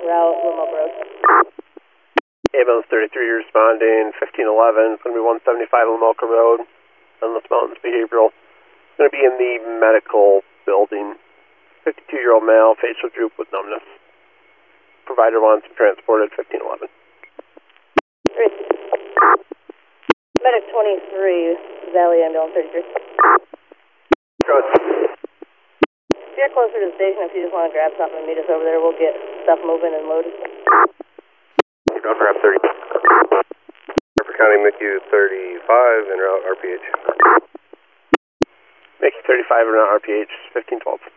route Wilmoth Road. Ambulance 33 responding, 1511, it's going to be 175 Lamoka Road, Sunless Mountains Behavioral. It's going to be in the medical building. 52-year-old male, facial droop with numbness. Provider wants him transported, 1511. Medic 23, Valley Ambulance 33. Good. If you're closer to the station, if you just want to grab something and meet us over there, we'll get stuff moving and loaded. Go for F30. Harper County, MICU 35, en route RPH. MICU 35, en route RPH, 1512.